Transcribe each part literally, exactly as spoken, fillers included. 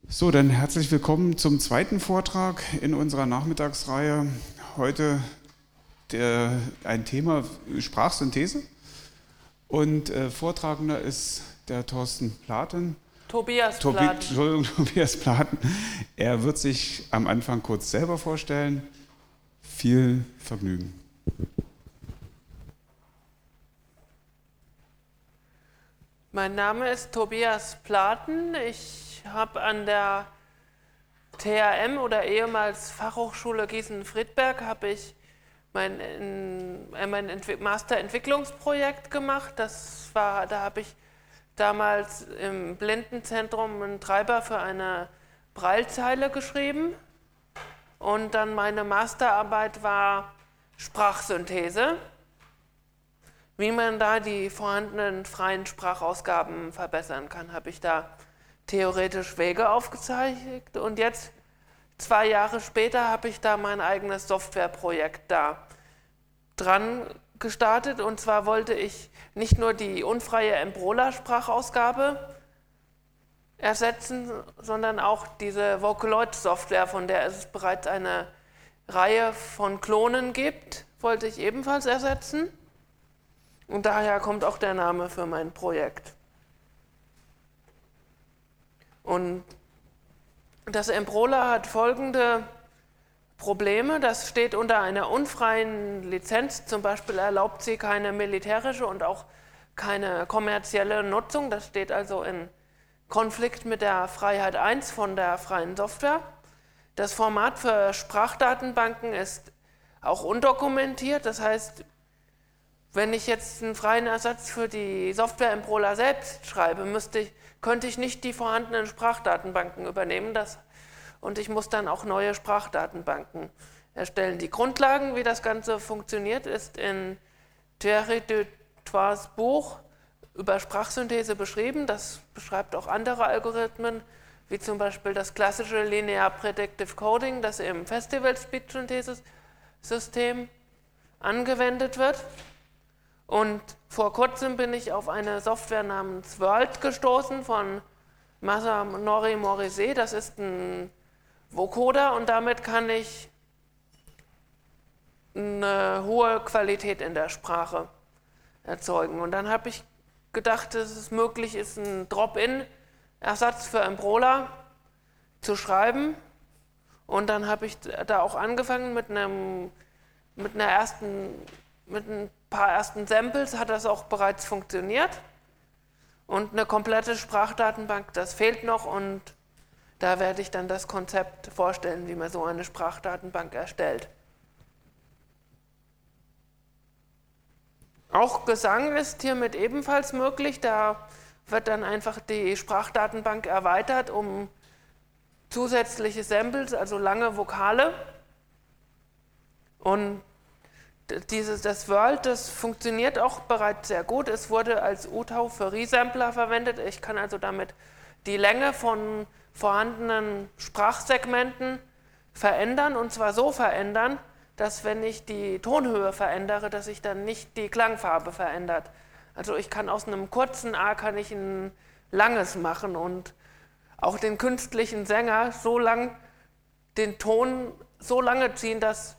So, dann herzlich willkommen zum zweiten Vortrag in unserer Nachmittagsreihe. Heute der, ein Thema Sprachsynthese und äh, Vortragender ist der Thorsten Platen. Tobias Tobi, Platen. Entschuldigung, Tobias Platen. Er wird sich am Anfang kurz selber vorstellen. Viel Vergnügen. Mein Name ist Tobias Platen. Ich habe an der T H M oder ehemals Fachhochschule Gießen-Friedberg habe ich mein, mein Entwi- Master-Entwicklungsprojekt gemacht. Das war, da habe ich damals im Blindenzentrum einen Treiber für eine Braillezeile geschrieben. Und dann meine Masterarbeit war Sprachsynthese, wie man da die vorhandenen freien Sprachausgaben verbessern kann, habe ich da theoretisch Wege aufgezeigt. Und jetzt, zwei Jahre später, habe ich da mein eigenes Softwareprojekt da dran gestartet. Und zwar wollte ich nicht nur die unfreie Embrola-Sprachausgabe ersetzen, sondern auch diese Vocaloid-Software, von der es bereits eine Reihe von Klonen gibt, wollte ich ebenfalls ersetzen. Und daher kommt auch der Name für mein Projekt. Und das Embrola hat folgende Probleme. Das steht unter einer unfreien Lizenz. Zum Beispiel erlaubt sie keine militärische und auch keine kommerzielle Nutzung. Das steht also in Konflikt mit der Freiheit eins von der freien Software. Das Format für Sprachdatenbanken ist auch undokumentiert. Das heißt, wenn ich jetzt einen freien Ersatz für die Software Embrola selbst schreibe, müsste ich, könnte ich nicht die vorhandenen Sprachdatenbanken übernehmen. Das, und ich muss dann auch neue Sprachdatenbanken erstellen. Die Grundlagen, wie das Ganze funktioniert, ist in Thierry Dutoits Buch über Sprachsynthese beschrieben. Das beschreibt auch andere Algorithmen, wie zum Beispiel das klassische Linear Predictive Coding, das im Festival Speech Synthesis System angewendet wird. Und vor kurzem bin ich auf eine Software namens World gestoßen von Masanori Morise. Das ist ein Vocoder und damit kann ich eine hohe Qualität in der Sprache erzeugen. Und dann habe ich gedacht, dass es möglich ist, einen Drop-in-Ersatz für Embrola zu schreiben. Und dann habe ich da auch angefangen mit einem, mit einer ersten, mit ein paar ersten Samples hat das auch bereits funktioniert. Und eine komplette Sprachdatenbank, das fehlt noch und da werde ich dann das Konzept vorstellen, wie man so eine Sprachdatenbank erstellt. Auch Gesang ist hiermit ebenfalls möglich. Da wird dann einfach die Sprachdatenbank erweitert um zusätzliche Samples, also lange Vokale. Und dieses, das World, das funktioniert auch bereits sehr gut. Es wurde als U T A U für Resampler verwendet. Ich kann also damit die Länge von vorhandenen Sprachsegmenten verändern und zwar so verändern, dass wenn ich die Tonhöhe verändere, dass sich dann nicht die Klangfarbe verändert. Also ich kann aus einem kurzen A kann ich ein langes machen und auch den künstlichen Sänger so lang den Ton so lange ziehen, dass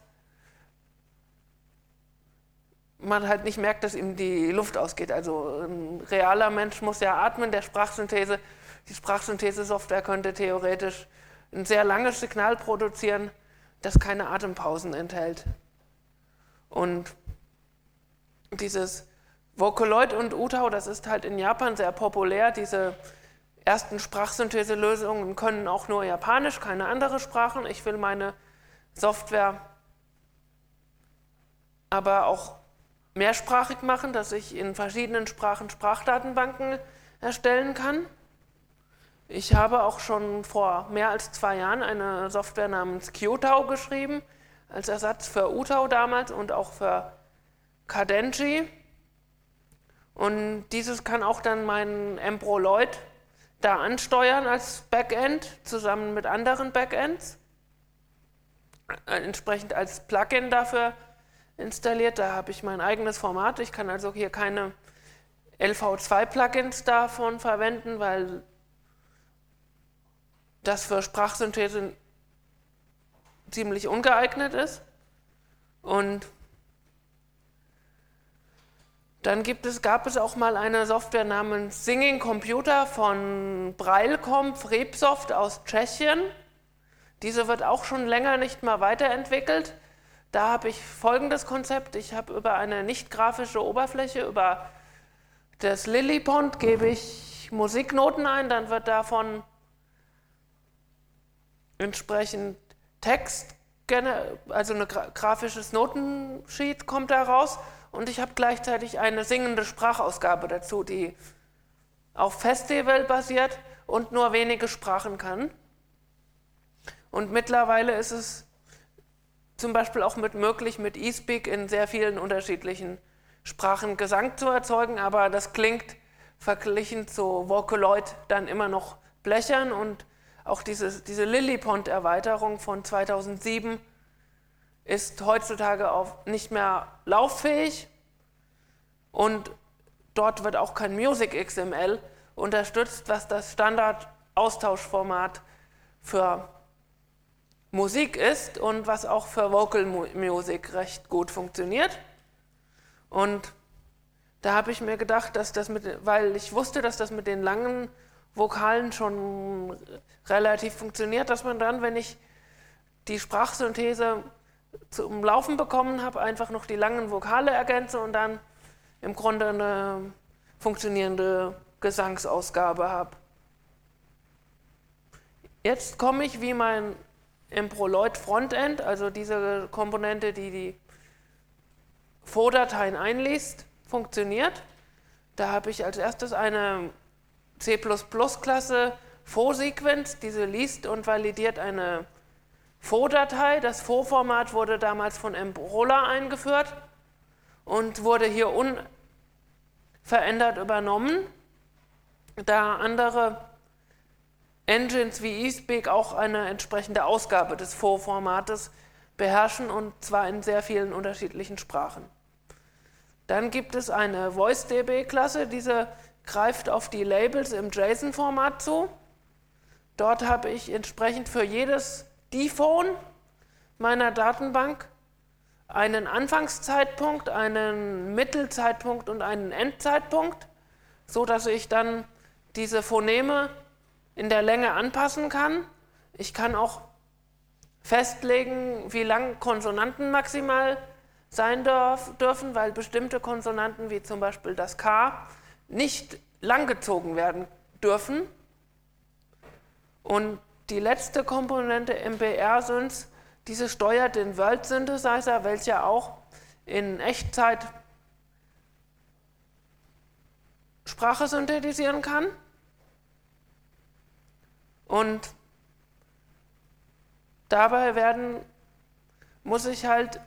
man halt nicht merkt, dass ihm die Luft ausgeht. Also ein realer Mensch muss ja atmen, der Sprachsynthese, die Sprachsynthese-Software könnte theoretisch ein sehr langes Signal produzieren, das keine Atempausen enthält. Und dieses Vocaloid und U T A U, das ist halt in Japan sehr populär. Diese ersten Sprachsynthese-Lösungen können auch nur Japanisch, keine andere Sprachen. Ich will meine Software aber auch mehrsprachig machen, dass ich in verschiedenen Sprachen Sprachdatenbanken erstellen kann. Ich habe auch schon vor mehr als zwei Jahren eine Software namens Q T A U geschrieben, als Ersatz für U T A U damals und auch für Cadenji. Und dieses kann auch dann mein Embroid da ansteuern als Backend, zusammen mit anderen Backends, entsprechend als Plugin dafür installiert. Da habe ich mein eigenes Format. Ich kann also hier keine L V zwei Plugins davon verwenden, weil das für Sprachsynthese ziemlich ungeeignet ist. Und dann gibt es, gab es auch mal eine Software namens Singing Computer von Braillecom Frepsoft aus Tschechien. Diese wird auch schon länger nicht mehr weiterentwickelt. Da habe ich folgendes Konzept. Ich habe über eine nicht grafische Oberfläche, über das Lillipond gebe ich Musiknoten ein, dann wird davon entsprechend Text, also ein grafisches Notensheet kommt da raus und ich habe gleichzeitig eine singende Sprachausgabe dazu, die auf Festival basiert und nur wenige Sprachen kann. Und mittlerweile ist es zum Beispiel auch mit möglich, mit eSpeak in sehr vielen unterschiedlichen Sprachen Gesang zu erzeugen, aber das klingt verglichen zu Vocaloid dann immer noch blechern und auch diese, diese Lillipond-Erweiterung von zweitausendsieben ist heutzutage auf nicht mehr lauffähig und dort wird auch kein Music X M L unterstützt, was das Standard-Austauschformat für Musik ist und was auch für Vocal Music recht gut funktioniert. Und da habe ich mir gedacht, dass das mit, weil ich wusste, dass das mit den langen Vokalen schon relativ funktioniert, dass man dann, wenn ich die Sprachsynthese zum Laufen bekommen habe, einfach noch die langen Vokale ergänze und dann im Grunde eine funktionierende Gesangsausgabe habe. Jetzt komme ich, wie mein Improloid Frontend, also diese Komponente, die die F O-Dateien einliest, funktioniert. Da habe ich als erstes eine C plus plus-Klasse F O-Sequenz, diese liest und validiert eine F O-Datei. Das F O-Format wurde damals von Emprola eingeführt und wurde hier unverändert übernommen, da andere Engines wie eSpeak auch eine entsprechende Ausgabe des F O-Formates beherrschen und zwar in sehr vielen unterschiedlichen Sprachen. Dann gibt es eine VoiceDB-Klasse, diese greift auf die Labels im JSON-Format zu. Dort habe ich entsprechend für jedes D-Phone meiner Datenbank einen Anfangszeitpunkt, einen Mittelzeitpunkt und einen Endzeitpunkt, sodass ich dann diese Phoneme in der Länge anpassen kann. Ich kann auch festlegen, wie lang Konsonanten maximal sein dürf, dürfen, weil bestimmte Konsonanten, wie zum Beispiel das K, nicht langgezogen werden dürfen. Und die letzte Komponente M B R-Synth, diese steuert den World Synthesizer, welcher auch in Echtzeit Sprache synthetisieren kann. Und dabei werden, muss ich halt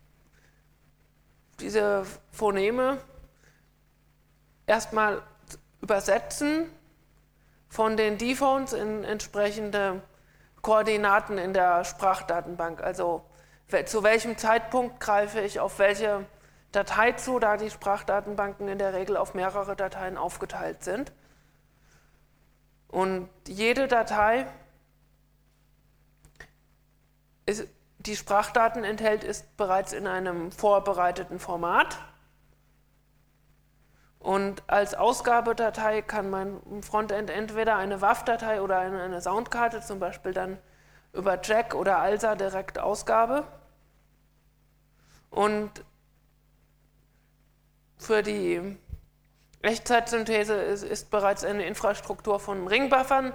diese Phoneme erstmal übersetzen von den D-Phones in entsprechende Koordinaten in der Sprachdatenbank. Also zu welchem Zeitpunkt greife ich auf welche Datei zu, da die Sprachdatenbanken in der Regel auf mehrere Dateien aufgeteilt sind. Und jede Datei, ist, die Sprachdaten enthält, ist bereits in einem vorbereiteten Format. Und als Ausgabedatei kann mein Frontend entweder eine W A V-Datei oder eine, eine Soundkarte, zum Beispiel dann über Jack oder A L S A direkt Ausgabe. Und für die Echtzeit-Synthese ist, ist bereits eine Infrastruktur von Ringbuffern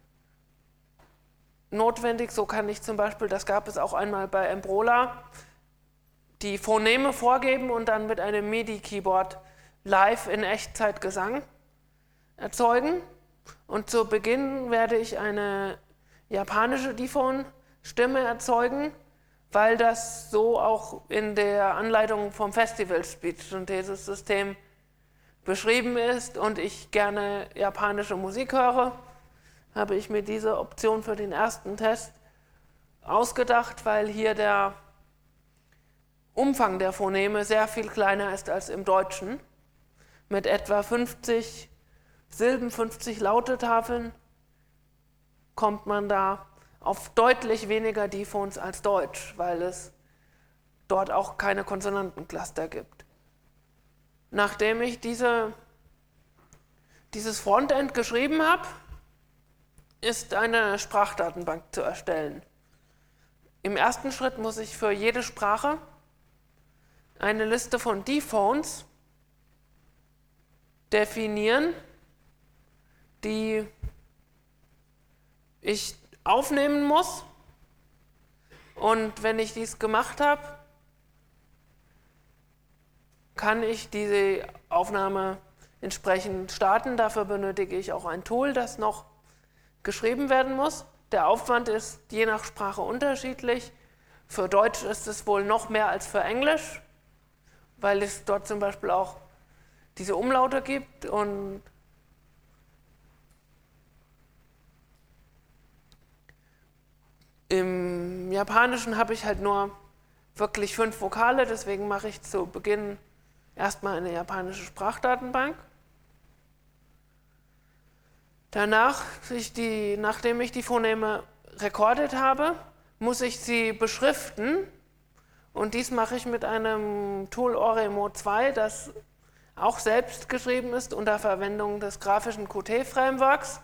notwendig. So kann ich zum Beispiel, das gab es auch einmal bei Emprola, die Phoneme vorgeben und dann mit einem MIDI-Keyboard live in Echtzeit Gesang erzeugen. Und zu Beginn werde ich eine japanische D-Phone-Stimme erzeugen, weil das so auch in der Anleitung vom Festival-Speech-Synthesis-System beschrieben ist und ich gerne japanische Musik höre, habe ich mir diese Option für den ersten Test ausgedacht, weil hier der Umfang der Phoneme sehr viel kleiner ist als im Deutschen, mit etwa fünfzig Silben, fünfzig Lautetafeln kommt man da auf deutlich weniger Diphones als Deutsch, weil es dort auch keine Konsonantencluster gibt. Nachdem ich diese, dieses Frontend geschrieben habe, ist eine Sprachdatenbank zu erstellen. Im ersten Schritt muss ich für jede Sprache eine Liste von Diphones definieren, die ich aufnehmen muss. Und wenn ich dies gemacht habe, kann ich diese Aufnahme entsprechend starten. Dafür benötige ich auch ein Tool, das noch geschrieben werden muss. Der Aufwand ist je nach Sprache unterschiedlich. Für Deutsch ist es wohl noch mehr als für Englisch, weil es dort zum Beispiel auch diese Umlaute gibt. Und im Japanischen habe ich halt nur wirklich fünf Vokale, deswegen mache ich zu Beginn erstmal eine japanische Sprachdatenbank. Danach, ich die, nachdem ich die Phoneme rekordet habe, muss ich sie beschriften. Und dies mache ich mit einem Tool Oremo zwei, das auch selbst geschrieben ist unter Verwendung des grafischen Qt Frameworks.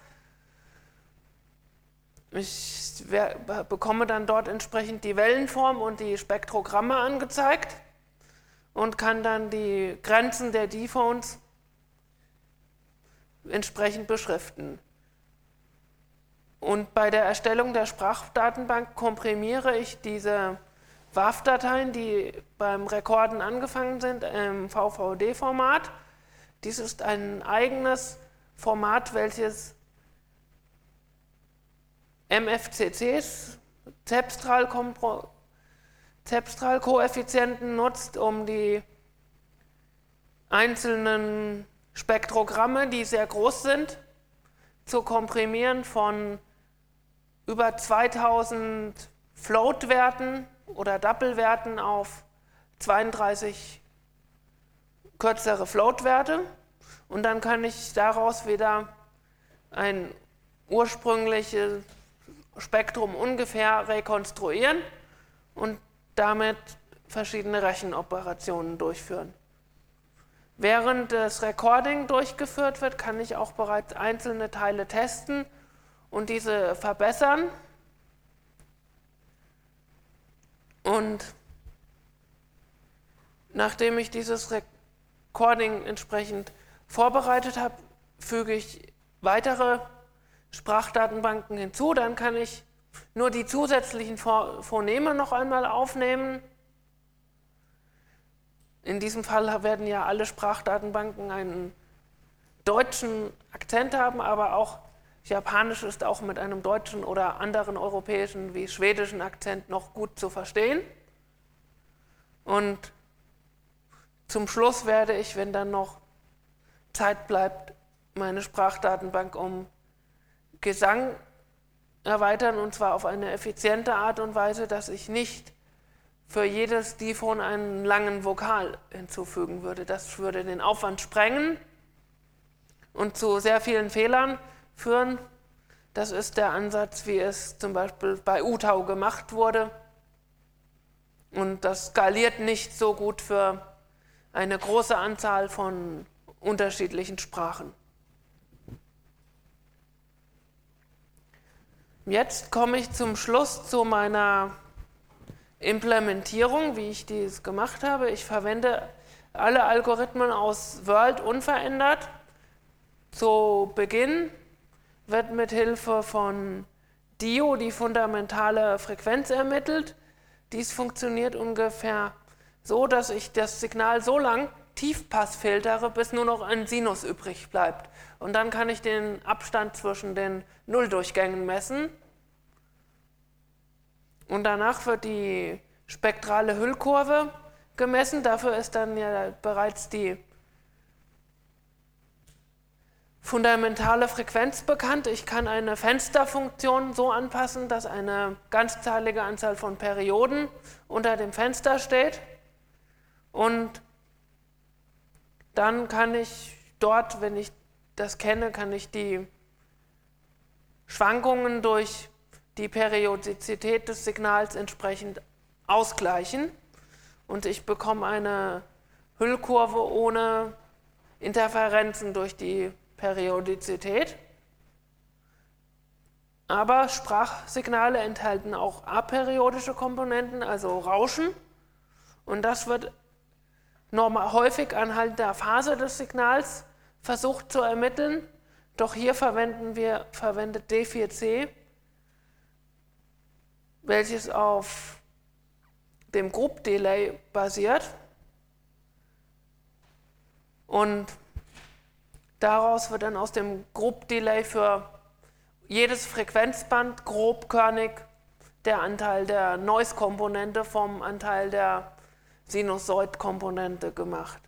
Ich bekomme dann dort entsprechend die Wellenform und die Spektrogramme angezeigt und kann dann die Grenzen der Diphones entsprechend beschriften. Und bei der Erstellung der Sprachdatenbank komprimiere ich diese W A V-Dateien, die beim Rekorden angefangen sind, im V V D-Format. Dies ist ein eigenes Format, welches M F C Cs, Cepstral-Koeffizienten nutzt, um die einzelnen Spektrogramme, die sehr groß sind, zu komprimieren von über zweitausend Float-Werten oder Double-Werten auf zweiunddreißig kürzere Float-Werte. Und dann kann ich daraus wieder ein ursprüngliches Spektrum ungefähr rekonstruieren und damit verschiedene Rechenoperationen durchführen. Während das Recording durchgeführt wird, kann ich auch bereits einzelne Teile testen und diese verbessern. Und nachdem ich dieses Recording entsprechend vorbereitet habe, füge ich weitere Sprachdatenbanken hinzu. Dann kann ich nur die zusätzlichen Phoneme noch einmal aufnehmen. In diesem Fall werden ja alle Sprachdatenbanken einen deutschen Akzent haben, aber auch Japanisch ist auch mit einem deutschen oder anderen europäischen wie schwedischen Akzent noch gut zu verstehen. Und zum Schluss werde ich, wenn dann noch Zeit bleibt, meine Sprachdatenbank um Gesang erweitern, und zwar auf eine effiziente Art und Weise, dass ich nicht für jedes Diphon einen langen Vokal hinzufügen würde. Das würde den Aufwand sprengen und zu sehr vielen Fehlern führen. Das ist der Ansatz, wie es zum Beispiel bei U-Tau gemacht wurde. Und das skaliert nicht so gut für eine große Anzahl von unterschiedlichen Sprachen. Jetzt komme ich zum Schluss zu meiner Implementierung, wie ich dies gemacht habe. Ich verwende alle Algorithmen aus World unverändert. Zu Beginn wird mit Hilfe von D I O die fundamentale Frequenz ermittelt. Dies funktioniert ungefähr so, dass ich das Signal so lang Tiefpass filtere, bis nur noch ein Sinus übrig bleibt. Und dann kann ich den Abstand zwischen den Nulldurchgängen messen. Und danach wird die spektrale Hüllkurve gemessen. Dafür ist dann ja bereits die fundamentale Frequenz bekannt. Ich kann eine Fensterfunktion so anpassen, dass eine ganzzahlige Anzahl von Perioden unter dem Fenster steht. Und dann kann ich dort, wenn ich das kenne, kann ich die Schwankungen durch die Periodizität des Signals entsprechend ausgleichen und ich bekomme eine Hüllkurve ohne Interferenzen durch die Periodizität. Aber Sprachsignale enthalten auch aperiodische Komponenten, also Rauschen. Und das wird normal, häufig anhand der Phase des Signals versucht zu ermitteln. Doch hier verwenden wir verwendet D vier C, welches auf dem Group Delay basiert. Und daraus wird dann aus dem Group Delay für jedes Frequenzband grobkörnig der Anteil der Noise-Komponente vom Anteil der Sinusoid-Komponente gemacht.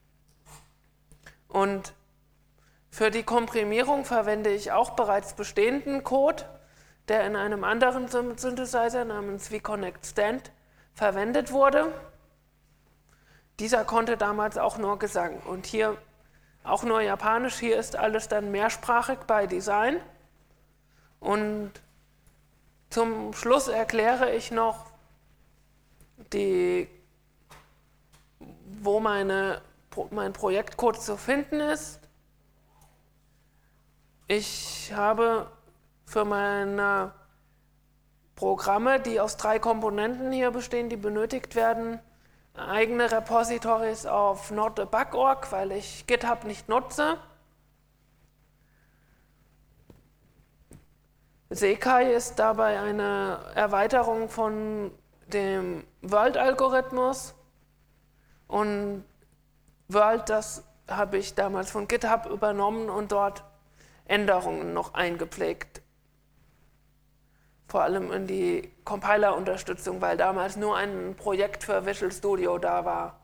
Und für die Komprimierung verwende ich auch bereits bestehenden Code, der in einem anderen Synthesizer namens vConnect Stand verwendet wurde. Dieser konnte damals auch nur Gesang und hier auch nur Japanisch. Hier ist alles dann mehrsprachig bei Design. Und zum Schluss erkläre ich noch, die, wo meine, mein Projektcode zu finden ist. Ich habe für meine Programme, die aus drei Komponenten hier bestehen, die benötigt werden, eigene Repositories auf notdebug punkt org, weil ich GitHub nicht nutze. Sekai ist dabei eine Erweiterung von dem World-Algorithmus und World, das habe ich damals von GitHub übernommen und dort Änderungen noch eingepflegt. Vor allem in die Compiler-Unterstützung, weil damals nur ein Projekt für Visual Studio da war.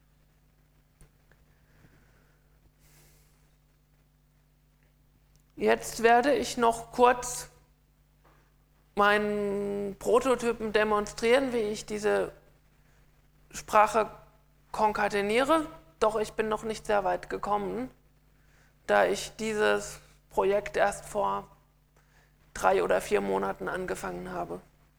Jetzt werde ich noch kurz meinen Prototypen demonstrieren, wie ich diese Sprache konkateniere. Doch ich bin noch nicht sehr weit gekommen, da ich dieses Projekt erst vor drei oder vier Monaten angefangen habe.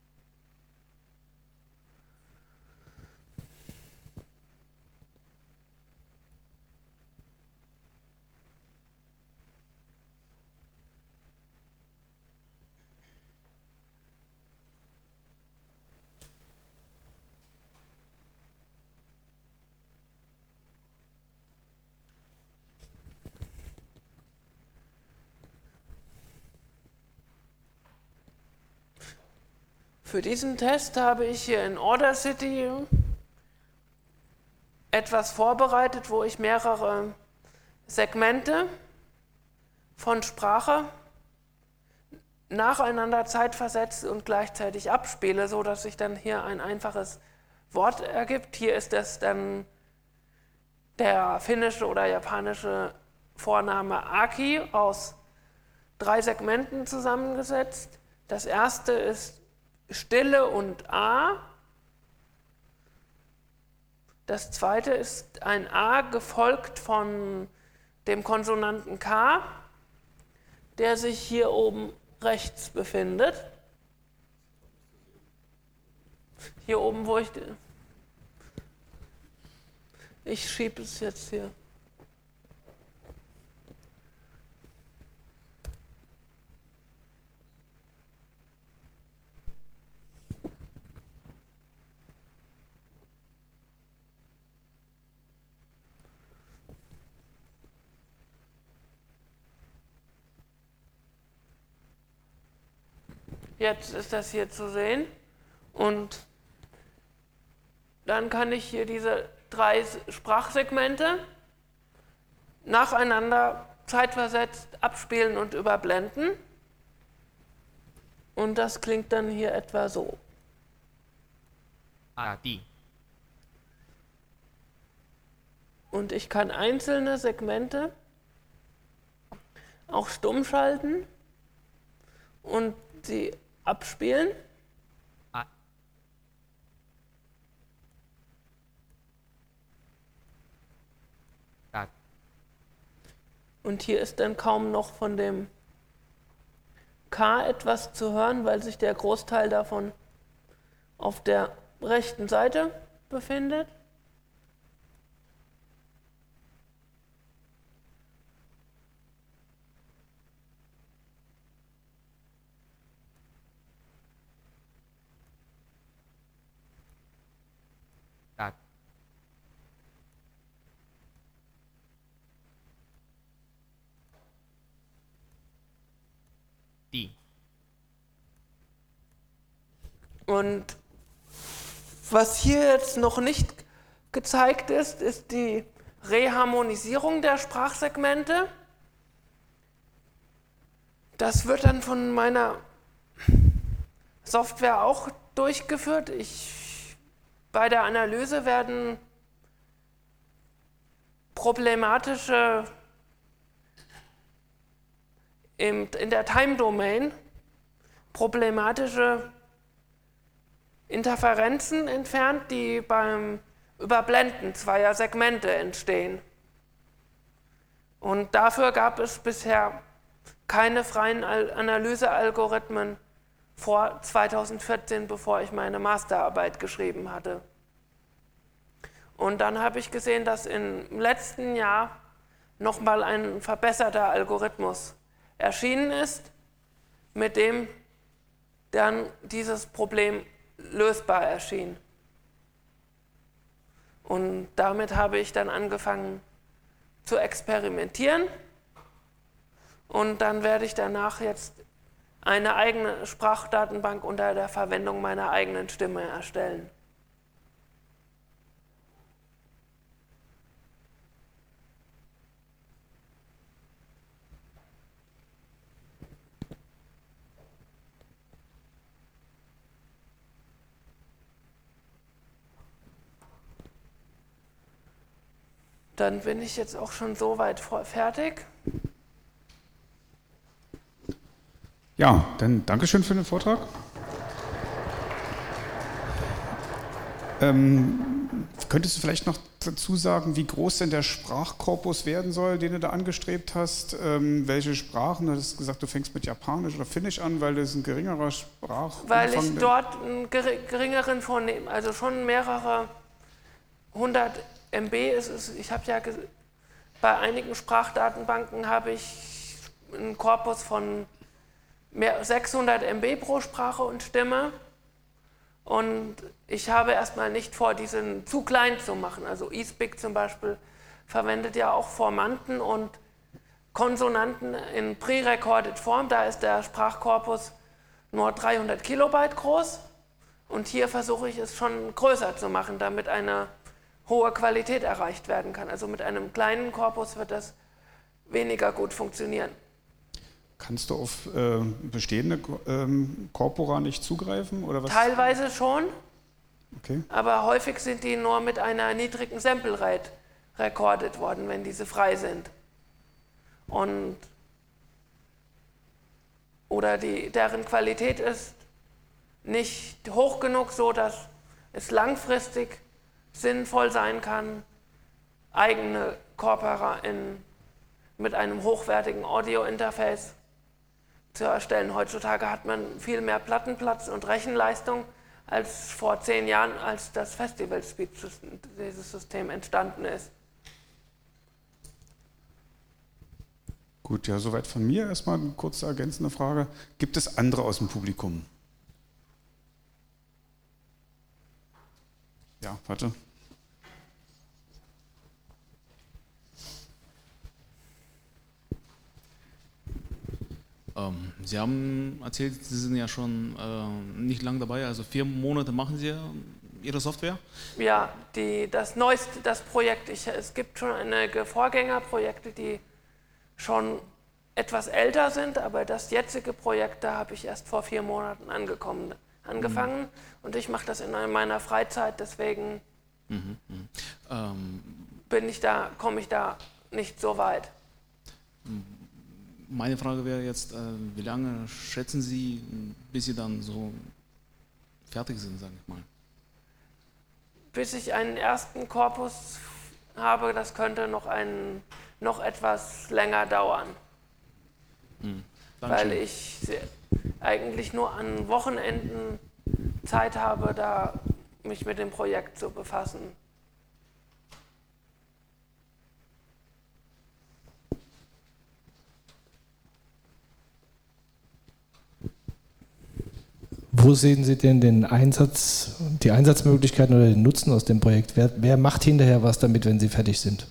Für diesen Test habe ich hier in Audacity etwas vorbereitet, wo ich mehrere Segmente von Sprache nacheinander zeitversetzt und gleichzeitig abspiele, sodass sich dann hier ein einfaches Wort ergibt. Hier ist es dann der finnische oder japanische Vorname Aki aus drei Segmenten zusammengesetzt. Das erste ist Stille und A. Das zweite ist ein A gefolgt von dem Konsonanten K, der sich hier oben rechts befindet. Hier oben, wo ich... Ich schiebe es jetzt hier. Jetzt ist das hier zu sehen und dann kann ich hier diese drei Sprachsegmente nacheinander zeitversetzt abspielen und überblenden. Und das klingt dann hier etwa so. Ah, die. Und ich kann einzelne Segmente auch stumm schalten und sie abspielen. Ah. Da. Und hier ist dann kaum noch von dem K etwas zu hören, weil sich der Großteil davon auf der rechten Seite befindet. Da. Die. Und was hier jetzt noch nicht gezeigt ist, ist die Reharmonisierung der Sprachsegmente. Das wird dann von meiner Software auch durchgeführt. Ich, bei der Analyse werden problematische im, in der Time-Domain problematische Interferenzen entfernt, die beim Überblenden zweier Segmente entstehen. Und dafür gab es bisher keine freien Analysealgorithmen vor zweitausendvierzehn, bevor ich meine Masterarbeit geschrieben hatte. Und dann habe ich gesehen, dass im letzten Jahr nochmal ein verbesserter Algorithmus erschienen ist, mit dem dann dieses Problem lösbar erschien. Und damit habe ich dann angefangen zu experimentieren. Und dann werde ich danach jetzt eine eigene Sprachdatenbank unter der Verwendung meiner eigenen Stimme erstellen. Dann bin ich jetzt auch schon so weit fertig. Ja, dann Dankeschön für den Vortrag. Ähm, könntest du vielleicht noch dazu sagen, wie groß denn der Sprachkorpus werden soll, den du da angestrebt hast? Ähm, welche Sprachen? Du hast gesagt, du fängst mit Japanisch oder Finnisch an, weil das ein geringerer Sprachumfang... Weil ich dort einen geringeren vornehme, also schon mehrere hundert Megabyte ist es. Ich habe ja bei einigen Sprachdatenbanken habe ich einen Korpus von mehr, sechshundert Megabyte pro Sprache und Stimme. Und ich habe erstmal nicht vor, diesen zu klein zu machen. Also eSpeak zum Beispiel verwendet ja auch Formanten und Konsonanten in pre-recorded Form. Da ist der Sprachkorpus nur dreihundert Kilobyte groß. Und hier versuche ich es schon größer zu machen, damit eine hohe Qualität erreicht werden kann. Also mit einem kleinen Korpus wird das weniger gut funktionieren. Kannst du auf äh, bestehende ähm, Corpora nicht zugreifen? Oder was? Teilweise schon, okay. Aber häufig sind die nur mit einer niedrigen Sample Rate recorded worden, wenn diese frei sind. Und oder die, deren Qualität ist nicht hoch genug, so dass es langfristig sinnvoll sein kann, eigene Corpora in, mit einem hochwertigen Audio-Interface zu erstellen. Heutzutage hat man viel mehr Plattenplatz und Rechenleistung als vor zehn Jahren, als das Festival Speech dieses System entstanden ist. Gut, ja, soweit von mir. Erstmal eine kurze ergänzende Frage. Gibt es andere aus dem Publikum? Ja, warte. Ähm, Sie haben erzählt, Sie sind ja schon äh, nicht lang dabei, also vier Monate machen Sie Ihre Software? Ja, die, das neueste, das Projekt, ich, es gibt schon einige Vorgängerprojekte, die schon etwas älter sind, aber das jetzige Projekt, da habe ich erst vor vier Monaten angekommen, angefangen mhm. und ich mache das in meiner Freizeit, deswegen mhm, mh. ähm, bin ich da, komme ich da nicht so weit. Meine Frage wäre jetzt, äh, wie lange schätzen Sie, bis Sie dann so fertig sind, sage ich mal? Bis ich einen ersten Korpus habe, das könnte noch, ein, noch etwas länger dauern. Hm. Weil ich eigentlich nur an Wochenenden Zeit habe, da mich mit dem Projekt zu befassen. Wo sehen Sie denn den Einsatz, die Einsatzmöglichkeiten oder den Nutzen aus dem Projekt? Wer, wer macht hinterher was damit, wenn Sie fertig sind?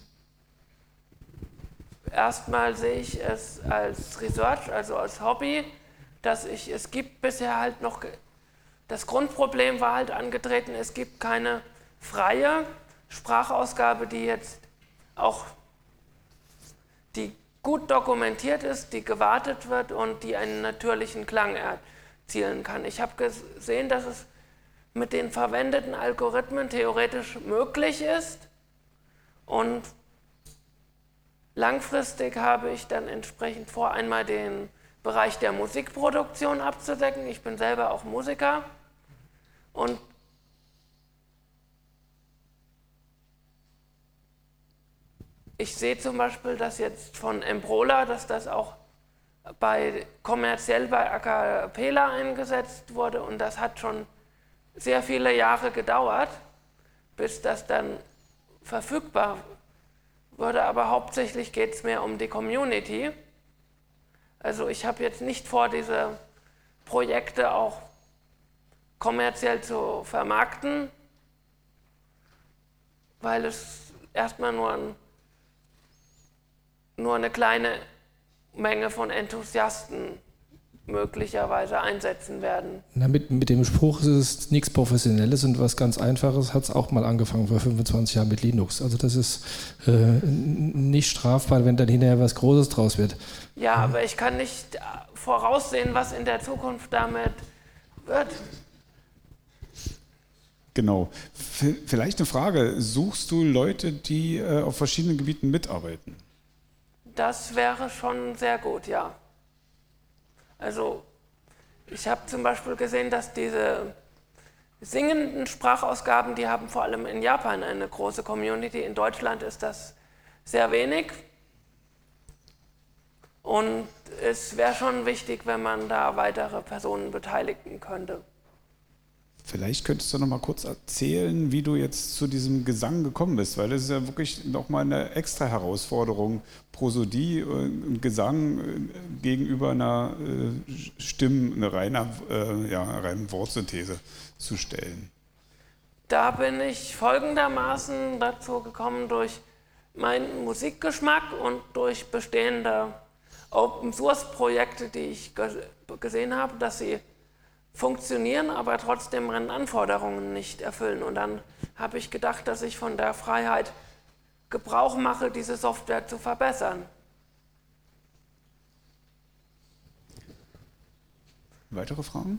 Erstmal sehe ich es als Research, also als Hobby, dass ich, es gibt bisher halt noch, das Grundproblem war halt angetreten, es gibt keine freie Sprachausgabe, die jetzt auch, die gut dokumentiert ist, die gewartet wird und die einen natürlichen Klang erzielen kann. Ich habe gesehen, dass es mit den verwendeten Algorithmen theoretisch möglich ist und langfristig habe ich dann entsprechend vor, einmal den Bereich der Musikproduktion abzudecken. Ich bin selber auch Musiker und ich sehe zum Beispiel, dass jetzt von Embrola, dass das auch bei, kommerziell bei A Cappella eingesetzt wurde und das hat schon sehr viele Jahre gedauert, bis das dann verfügbar wurde, aber hauptsächlich geht es mir um die Community. Also ich habe jetzt nicht vor, diese Projekte auch kommerziell zu vermarkten, weil es erstmal nur, ein, nur eine kleine Menge von Enthusiasten möglicherweise einsetzen werden. Na, mit, mit dem Spruch, es ist nichts Professionelles und was ganz Einfaches, hat es auch mal angefangen vor fünfundzwanzig Jahren mit Linux. Also das ist äh, nicht strafbar, wenn dann hinterher was Großes draus wird. Ja, aber ich kann nicht voraussehen, was in der Zukunft damit wird. Genau. V- Vielleicht eine Frage. Suchst du Leute, die äh, auf verschiedenen Gebieten mitarbeiten? Das wäre schon sehr gut, ja. Also ich habe zum Beispiel gesehen, dass diese singenden Sprachausgaben, die haben vor allem in Japan eine große Community. In Deutschland ist das sehr wenig. Und es wäre schon wichtig, wenn man da weitere Personen beteiligen könnte. Vielleicht könntest du noch mal kurz erzählen, wie du jetzt zu diesem Gesang gekommen bist, weil das ist ja wirklich noch mal eine extra Herausforderung, Prosodie und Gesang gegenüber einer Stimme, einer reinen, ja, reinen Wortsynthese zu stellen. Da bin ich folgendermaßen dazu gekommen durch meinen Musikgeschmack und durch bestehende Open-Source-Projekte, die ich gesehen habe, dass sie funktionieren, aber trotzdem Anforderungen nicht erfüllen. Und dann habe ich gedacht, dass ich von der Freiheit Gebrauch mache, diese Software zu verbessern. Weitere Fragen?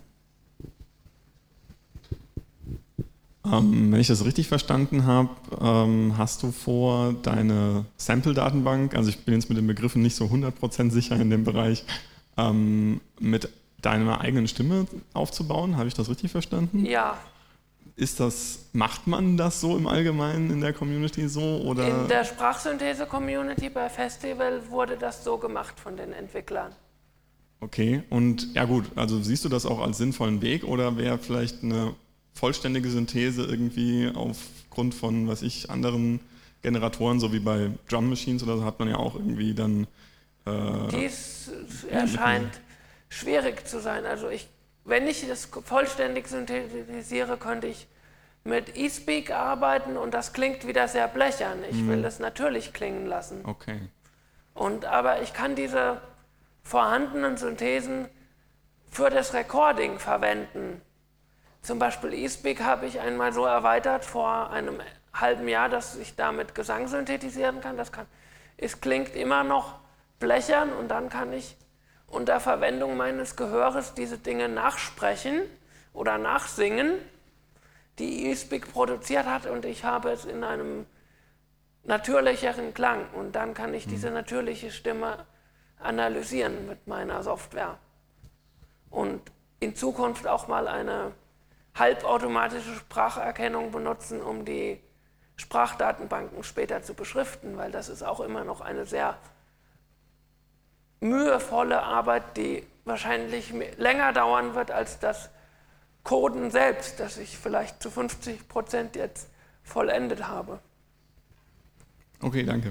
Ähm, wenn ich das richtig verstanden habe, ähm, hast du vor, deine Sample-Datenbank, also ich bin jetzt mit den Begriffen nicht so hundert Prozent sicher in dem Bereich, ähm, mit deiner eigenen Stimme aufzubauen? Habe ich das richtig verstanden? Ja. Ist das, macht man das so im Allgemeinen in der Community so? Oder? In der Sprachsynthese-Community bei Festival wurde das so gemacht von den Entwicklern. Okay, und ja gut, also siehst du das auch als sinnvollen Weg oder wäre vielleicht eine vollständige Synthese irgendwie aufgrund von, was ich, anderen Generatoren, so wie bei Drum Machines oder so, hat man ja auch irgendwie dann... Äh, Dies erscheint schwierig zu sein. Also ich, wenn ich das vollständig synthetisiere, könnte ich mit eSpeak arbeiten und das klingt wieder sehr blechern. Ich Mhm. will das natürlich klingen lassen. Okay. Und, aber ich kann diese vorhandenen Synthesen für das Recording verwenden. Zum Beispiel eSpeak habe ich einmal so erweitert vor einem halben Jahr, dass ich damit Gesang synthetisieren kann. Das kann, es klingt immer noch blechern und dann kann ich unter Verwendung meines Gehöres diese Dinge nachsprechen oder nachsingen, die eSpeak produziert hat und ich habe es in einem natürlicheren Klang und dann kann ich diese natürliche Stimme analysieren mit meiner Software und in Zukunft auch mal eine halbautomatische Spracherkennung benutzen, um die Sprachdatenbanken später zu beschriften, weil das ist auch immer noch eine sehr mühevolle Arbeit, die wahrscheinlich länger dauern wird als das Coden selbst, das ich vielleicht zu fünfzig Prozent jetzt vollendet habe. Okay, danke.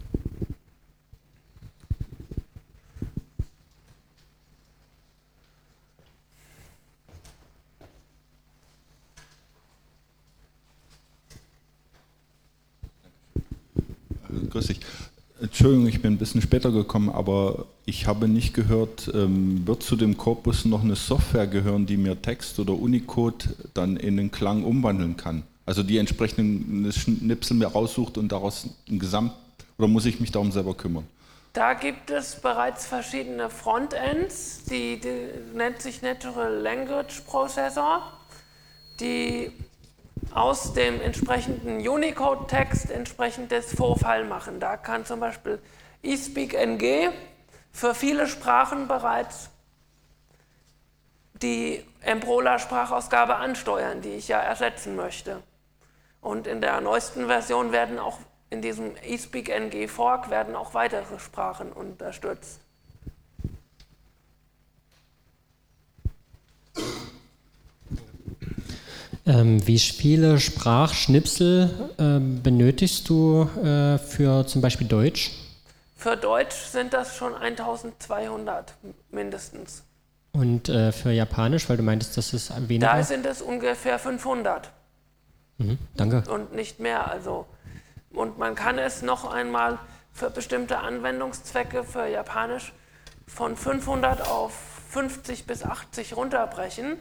Grüß dich. Entschuldigung, ich bin ein bisschen später gekommen, aber ich habe nicht gehört, ähm, wird zu dem Korpus noch eine Software gehören, die mir Text oder Unicode dann in den Klang umwandeln kann? Also die entsprechenden Schnipsel mir raussucht und daraus ein Gesamt, oder muss ich mich darum selber kümmern? Da gibt es bereits verschiedene Frontends, die, die nennt sich Natural Language Processor, die aus dem entsprechenden Unicode-Text entsprechendes Vorfall machen. Da kann zum Beispiel eSpeakNG für viele Sprachen bereits die Embrola-Sprachausgabe ansteuern, die ich ja ersetzen möchte. Und in der neuesten Version werden auch in diesem eSpeakNG-Fork werden auch weitere Sprachen unterstützt. Ähm, wie viele Sprachschnipsel ähm, benötigst du äh, für zum Beispiel Deutsch? Für Deutsch sind das schon eintausendzweihundert mindestens. Und äh, für Japanisch, weil du meintest, das ist weniger? Da sind es ungefähr fünfhundert. Mhm, danke. Und nicht mehr. Also. Und man kann es noch einmal für bestimmte Anwendungszwecke für Japanisch von fünfhundert auf fünfzig bis achtzig runterbrechen,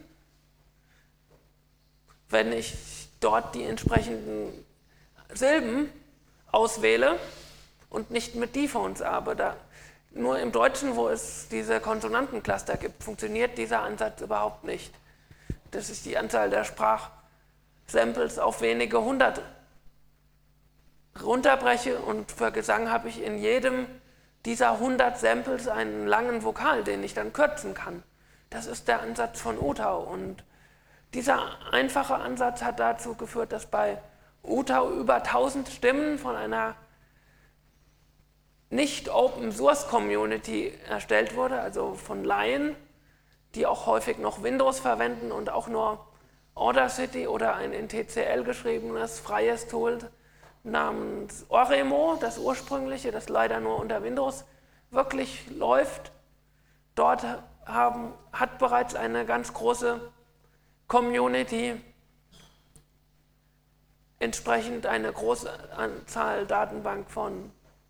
wenn ich dort die entsprechenden Silben auswähle und nicht mit Diphones arbeite. Nur im Deutschen, wo es diese Konsonantencluster gibt, funktioniert dieser Ansatz überhaupt nicht. Dass ich die Anzahl der Sprachsamples auf wenige hundert runterbreche und für Gesang habe ich in jedem dieser hundert Samples einen langen Vokal, den ich dann kürzen kann. Das ist der Ansatz von Utau und dieser einfache Ansatz hat dazu geführt, dass bei Utau über tausend Stimmen von einer Nicht-Open-Source-Community erstellt wurde, also von Laien, die auch häufig noch Windows verwenden und auch nur Audacity oder ein in T C L geschriebenes freies Tool namens Oremo, das ursprüngliche, das leider nur unter Windows wirklich läuft. Dort haben, hat bereits eine ganz große Community entsprechend eine große Anzahl Datenbank von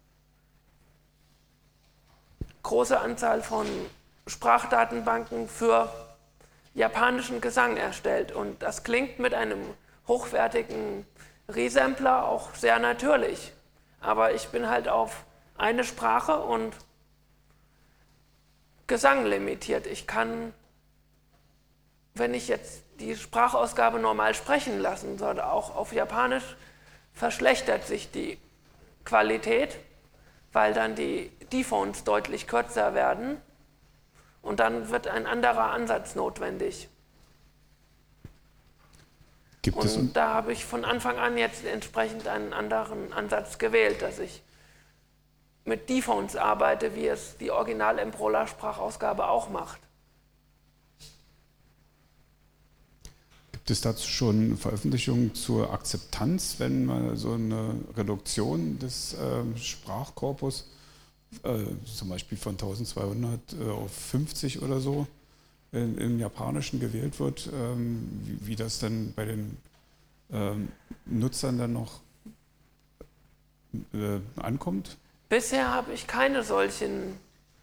große Anzahl von Sprachdatenbanken für japanischen Gesang erstellt und das klingt mit einem hochwertigen Resampler auch sehr natürlich, aber ich bin halt auf eine Sprache und Gesang limitiert. Ich kann, wenn ich jetzt die Sprachausgabe normal sprechen lassen sollte, auch auf Japanisch, verschlechtert sich die Qualität, weil dann die Diphones deutlich kürzer werden und dann wird ein anderer Ansatz notwendig. Gibt und es da habe ich von Anfang an jetzt entsprechend einen anderen Ansatz gewählt, dass ich mit Diphones arbeite, wie es die Original-Embrola-Sprachausgabe auch macht. Gibt es dazu schon Veröffentlichungen zur Akzeptanz, wenn man so eine Reduktion des äh, Sprachkorpus, äh, zum Beispiel von eintausendzweihundert äh, auf fünfzig oder so, in, im Japanischen gewählt wird, ähm, wie, wie das dann bei den ähm, Nutzern dann noch äh, ankommt? Bisher habe ich keine solchen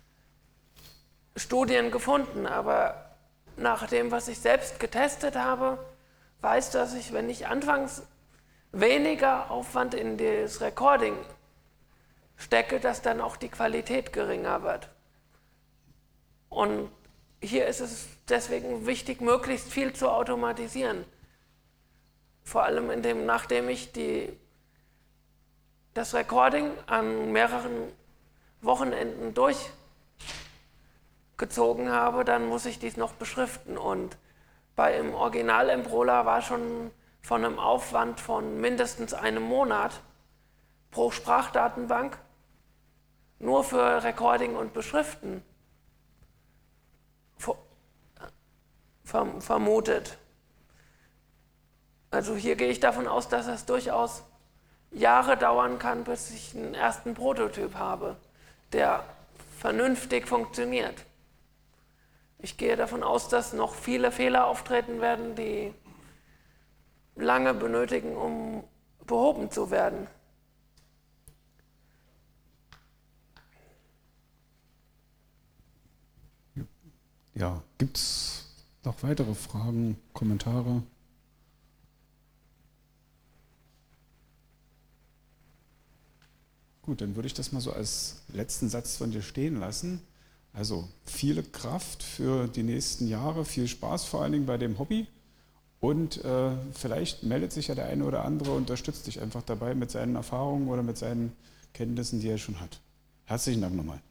Studien gefunden, aber nach dem, was ich selbst getestet habe, weiß, dass ich, wenn ich anfangs weniger Aufwand in das Recording stecke, dass dann auch die Qualität geringer wird. Und hier ist es deswegen wichtig, möglichst viel zu automatisieren. Vor allem in dem, nachdem ich die, das Recording an mehreren Wochenenden durchgezogen habe, dann muss ich dies noch beschriften. Und beim Original Embrola war schon von einem Aufwand von mindestens einem Monat pro Sprachdatenbank nur für Recording und Beschriften vermutet. Also hier gehe ich davon aus, dass es durchaus Jahre dauern kann, bis ich einen ersten Prototyp habe, der vernünftig funktioniert. Ich gehe davon aus, dass noch viele Fehler auftreten werden, die lange benötigen, um behoben zu werden. Ja, gibt es noch weitere Fragen, Kommentare? Gut, dann würde ich das mal so als letzten Satz von dir stehen lassen. Also viel Kraft für die nächsten Jahre, viel Spaß vor allen Dingen bei dem Hobby und äh, vielleicht meldet sich ja der eine oder andere und unterstützt dich einfach dabei mit seinen Erfahrungen oder mit seinen Kenntnissen, die er schon hat. Herzlichen Dank nochmal.